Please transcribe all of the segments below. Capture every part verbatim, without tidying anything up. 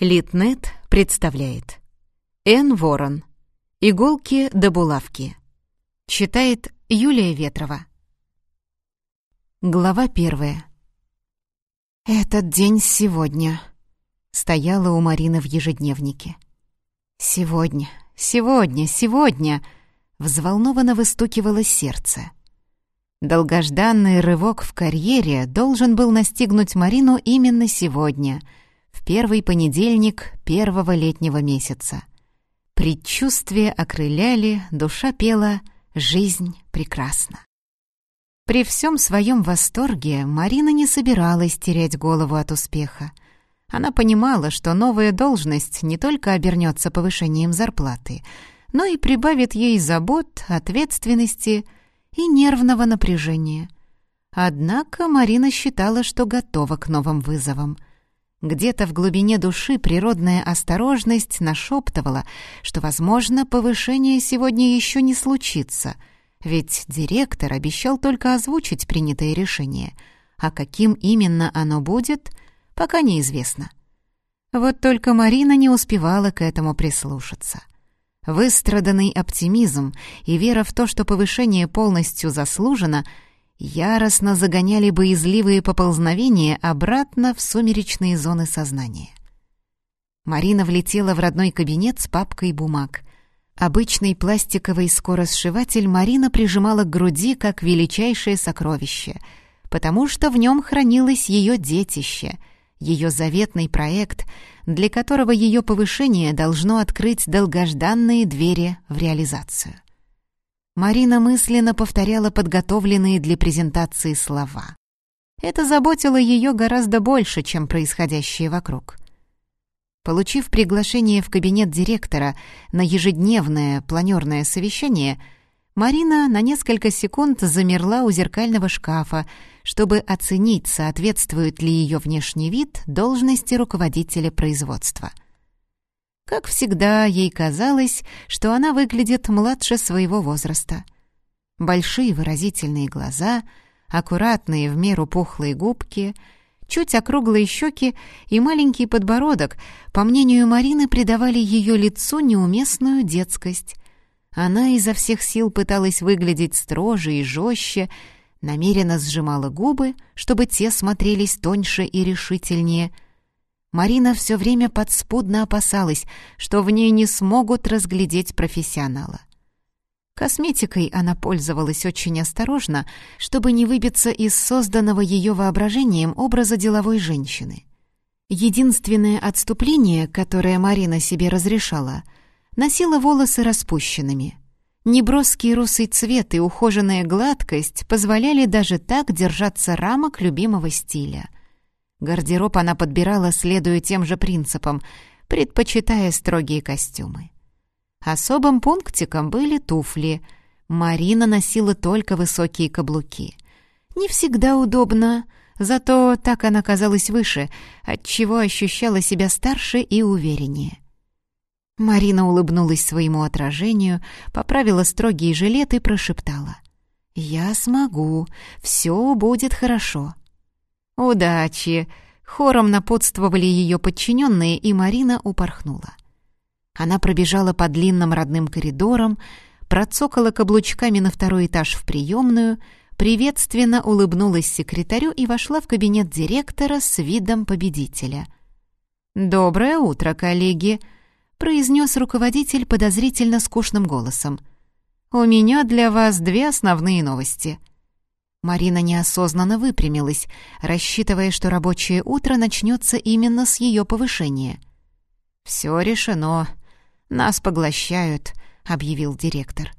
Литнет представляет. Н. Ворон. Иголки да булавки. Читает Юлия Ветрова. Глава первая. «Этот день сегодня», — стояла у Марины в ежедневнике. «Сегодня, сегодня, сегодня», — взволнованно выстукивало сердце. Долгожданный рывок в карьере должен был настигнуть Марину именно сегодня, в первый понедельник первого летнего месяца. Предчувствия окрыляли, душа пела «Жизнь прекрасна». При всем своем восторге Марина не собиралась терять голову от успеха. Она понимала, что новая должность не только обернется повышением зарплаты, но и прибавит ей забот, ответственности и нервного напряжения. Однако Марина считала, что готова к новым вызовам. Где-то в глубине души природная осторожность нашептывала, что, возможно, повышение сегодня еще не случится, ведь директор обещал только озвучить принятое решение, а каким именно оно будет, пока неизвестно. Вот только Марина не успевала к этому прислушаться. Выстраданный оптимизм и вера в то, что повышение полностью заслужено, яростно загоняли боязливые поползновения обратно в сумеречные зоны сознания. Марина влетела в родной кабинет с папкой бумаг. Обычный пластиковый скоросшиватель Марина прижимала к груди как величайшее сокровище, потому что в нем хранилось ее детище, ее заветный проект, для которого ее повышение должно открыть долгожданные двери в реализацию. Марина мысленно повторяла подготовленные для презентации слова. Это заботило ее гораздо больше, чем происходящее вокруг. Получив приглашение в кабинет директора на ежедневное планерное совещание, Марина на несколько секунд замерла у зеркального шкафа, чтобы оценить, соответствует ли ее внешний вид должности руководителя производства. Как всегда, ей казалось, что она выглядит младше своего возраста. Большие выразительные глаза, аккуратные в меру пухлые губки, чуть округлые щеки и маленький подбородок, по мнению Марины, придавали ее лицу неуместную детскость. Она изо всех сил пыталась выглядеть строже и жестче, намеренно сжимала губы, чтобы те смотрелись тоньше и решительнее. Марина все время подспудно опасалась, что в ней не смогут разглядеть профессионала. Косметикой она пользовалась очень осторожно, чтобы не выбиться из созданного ее воображением образа деловой женщины. Единственное отступление, которое Марина себе разрешала, носила волосы распущенными. Неброский русый цвет и ухоженная гладкость позволяли даже так держаться рамок любимого стиля. Гардероб она подбирала, следуя тем же принципам, предпочитая строгие костюмы. Особым пунктиком были туфли. Марина носила только высокие каблуки. Не всегда удобно, зато так она казалась выше, отчего ощущала себя старше и увереннее. Марина улыбнулась своему отражению, поправила строгий жилет и прошептала: «Я смогу, все будет хорошо». «Удачи!» — хором напутствовали ее подчиненные, и Марина упорхнула. Она пробежала по длинным родным коридорам, процокала каблучками на второй этаж в приемную, приветственно улыбнулась секретарю и вошла в кабинет директора с видом победителя. «Доброе утро, коллеги!» — произнес руководитель подозрительно скучным голосом. «У меня для вас две основные новости». Марина неосознанно выпрямилась, рассчитывая, что рабочее утро начнется именно с ее повышения. «Все решено. Нас поглощают», — объявил директор.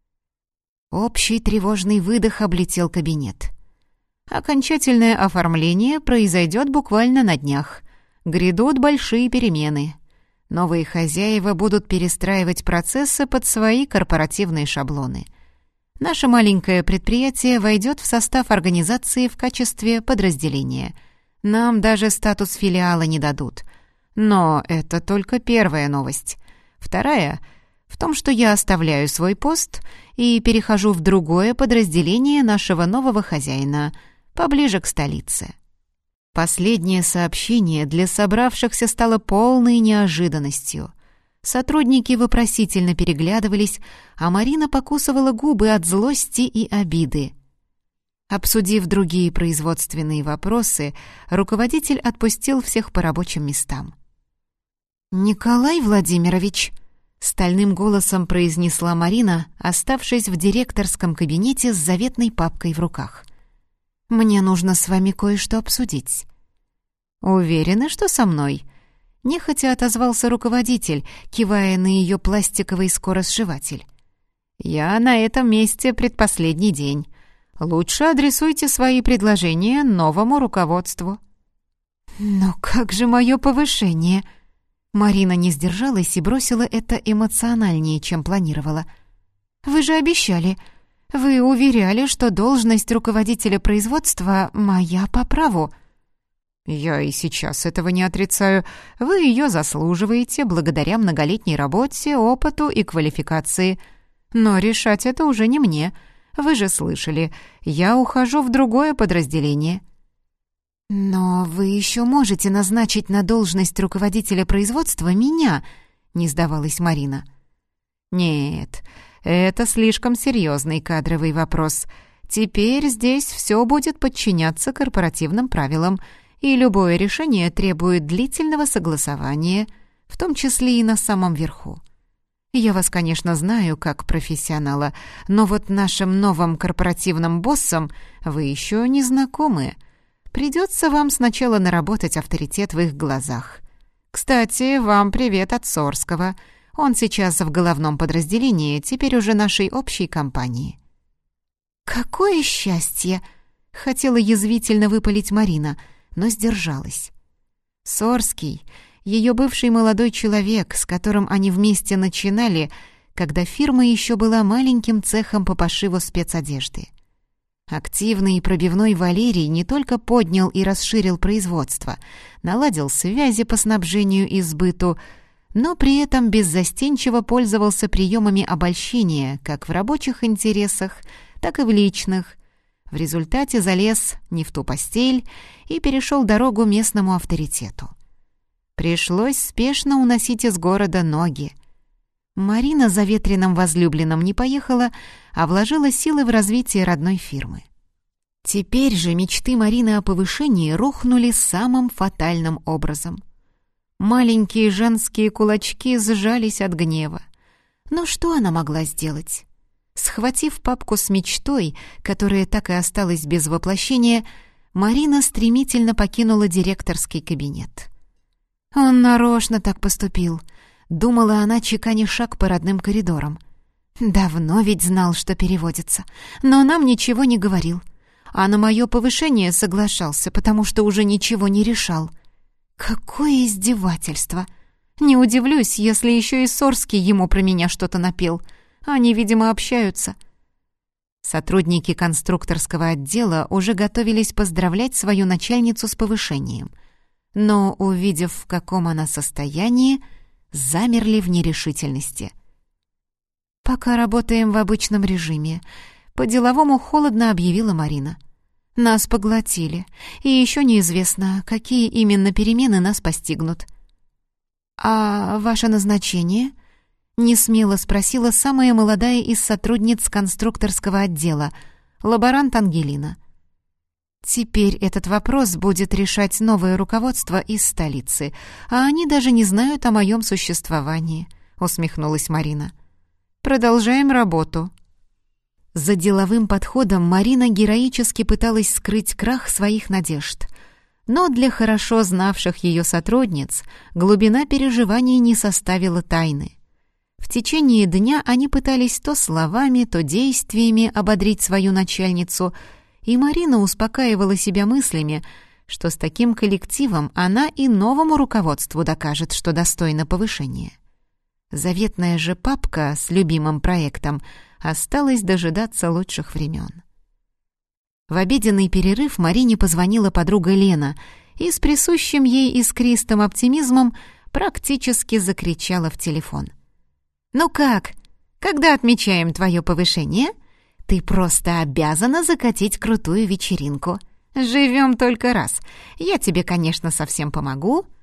Общий тревожный выдох облетел кабинет. «Окончательное оформление произойдет буквально на днях. Грядут большие перемены. Новые хозяева будут перестраивать процессы под свои корпоративные шаблоны. Наше маленькое предприятие войдет в состав организации в качестве подразделения. Нам даже статус филиала не дадут. Но это только первая новость. Вторая — в том, что я оставляю свой пост и перехожу в другое подразделение нашего нового хозяина, поближе к столице. Последнее сообщение для собравшихся стало полной неожиданностью. Сотрудники вопросительно переглядывались, а Марина покусывала губы от злости и обиды. Обсудив другие производственные вопросы, руководитель отпустил всех по рабочим местам. «Николай Владимирович», — стальным голосом произнесла Марина, оставшись в директорском кабинете с заветной папкой в руках. «Мне нужно с вами кое-что обсудить». «Уверены, что со мной?» — нехотя отозвался руководитель, кивая на ее пластиковый скоросшиватель. «Я на этом месте предпоследний день. Лучше адресуйте свои предложения новому руководству». «Но как же мое повышение?» Марина не сдержалась и бросила это эмоциональнее, чем планировала. «Вы же обещали. Вы уверяли, что должность руководителя производства моя по праву». «Я и сейчас этого не отрицаю. Вы ее заслуживаете благодаря многолетней работе, опыту и квалификации. Но решать это уже не мне. Вы же слышали, я ухожу в другое подразделение». «Но вы еще можете назначить на должность руководителя производства меня», — не сдавалась Марина. «Нет, это слишком серьезный кадровый вопрос. Теперь здесь все будет подчиняться корпоративным правилам, и любое решение требует длительного согласования, в том числе и на самом верху. Я вас, конечно, знаю как профессионала, но вот нашим новым корпоративным боссом вы еще не знакомы. Придется вам сначала наработать авторитет в их глазах. Кстати, вам привет от Сорского. Он сейчас в головном подразделении, теперь уже нашей общей компании». «Какое счастье!» — хотела язвительно выпалить Марина, но сдержалась. Сорский — ее бывший молодой человек, с которым они вместе начинали, когда фирма еще была маленьким цехом по пошиву спецодежды. Активный и пробивной Валерий не только поднял и расширил производство, наладил связи по снабжению и сбыту, но при этом беззастенчиво пользовался приемами обольщения как в рабочих интересах, так и в личных. В результате залез не в ту постель и перешел дорогу местному авторитету. Пришлось спешно уносить из города ноги. Марина за ветреным возлюбленным не поехала, а вложила силы в развитие родной фирмы. Теперь же мечты Марины о повышении рухнули самым фатальным образом. Маленькие женские кулачки сжались от гнева. Но что она могла сделать? Схватив папку с мечтой, которая так и осталась без воплощения, Марина стремительно покинула директорский кабинет. «Он нарочно так поступил», — думала она, чеканя шаг по родным коридорам. «Давно ведь знал, что переводится, но нам ничего не говорил. А на мое повышение соглашался, потому что уже ничего не решал. Какое издевательство! Не удивлюсь, если еще и Сорский ему про меня что-то напел. Они, видимо, общаются». Сотрудники конструкторского отдела уже готовились поздравлять свою начальницу с повышением, но, увидев, в каком она состоянии, замерли в нерешительности. «Пока работаем в обычном режиме», — по-деловому холодно объявила Марина. «Нас поглотили, и еще неизвестно, какие именно перемены нас постигнут». «А ваше назначение?» — несмело спросила самая молодая из сотрудниц конструкторского отдела, лаборант Ангелина. «Теперь этот вопрос будет решать новое руководство из столицы, а они даже не знают о моем существовании», — усмехнулась Марина. «Продолжаем работу». За деловым подходом Марина героически пыталась скрыть крах своих надежд. Но для хорошо знавших ее сотрудниц глубина переживаний не составила тайны. В течение дня они пытались то словами, то действиями ободрить свою начальницу, и Марина успокаивала себя мыслями, что с таким коллективом она и новому руководству докажет, что достойна повышения. Заветная же папка с любимым проектом осталась дожидаться лучших времен. В обеденный перерыв Марине позвонила подруга Лена и с присущим ей искристым оптимизмом практически закричала в телефон. «Ну как? Когда отмечаем твое повышение? Ты просто обязана закатить крутую вечеринку. Живем только раз. Я тебе, конечно, совсем помогу,